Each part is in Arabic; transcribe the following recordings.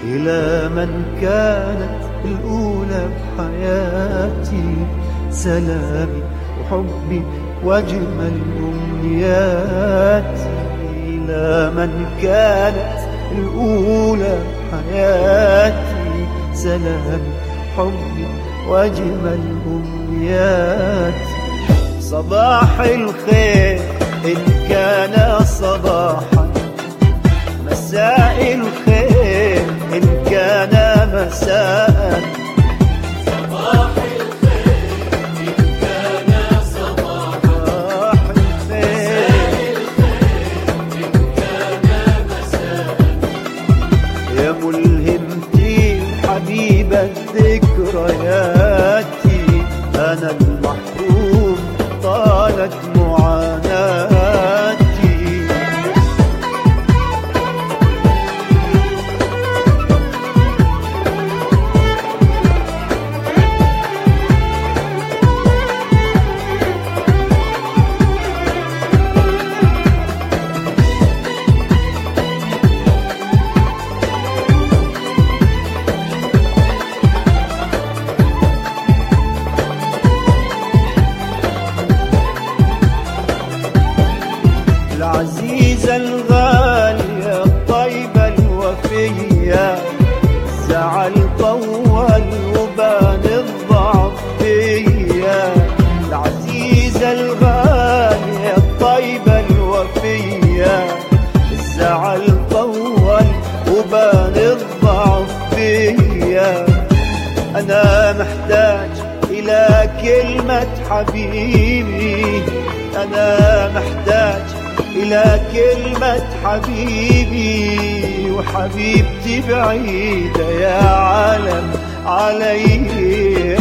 إلى من كانت الأولى بحياتي، سلامي وحبي وأجمل أمنياتي. إلى من كانت الأولى بحياتي، سلامي حبي وأجمل أمنياتي. صباح الخير إن كان صباحا، مساء الخير إن كان مساء. صباح الخير إن كان صباحا، مساء الخير إن كان مساء. يا ملهمتي حبيبة ذكرياتي، أنا المحروم طالت معاناتي. العزيزة الغالية الطيبة الوفية، زعل طول وبان الضعف فيا. العزيزة الغالية الطيبة الوفية، زعل طول وبان الضعف فيا. أنا محتاج إلى كلمة حبيبي، أنا محتاج إلى كلمة حبيبي، وحبيبتي بعيدة يا عالم علي.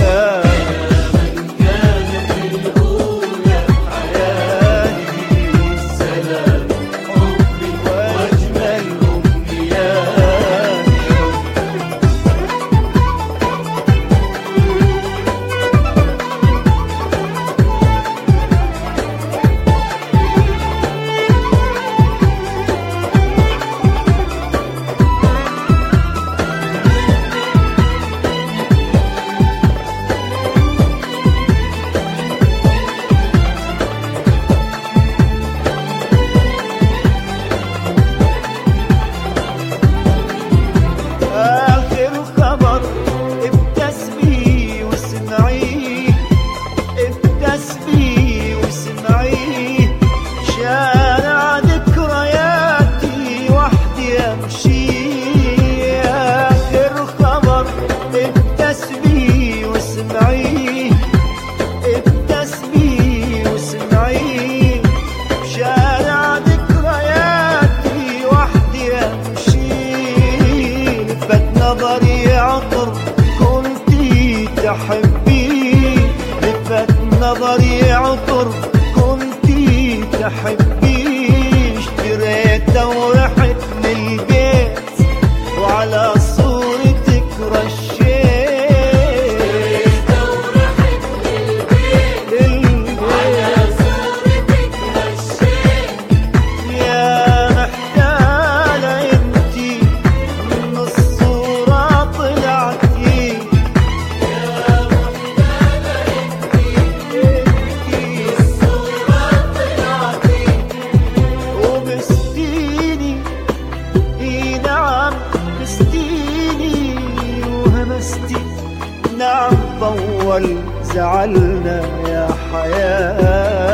نظري عطر كنتي تحبي، لفت نظري عطر كنتي تحبي. اشتريته ورحت للبيت وعلى صورتك رشيت. اشتريته ورحت للبيت وعلى صورتك رشيت. يا محتالة انتي من الصورة طلعتي، يا محتالة انتي من الصورة طلعتي. وبستيني اي نعم بستيني، وهمستي نعم طول زعلنا يا حياة.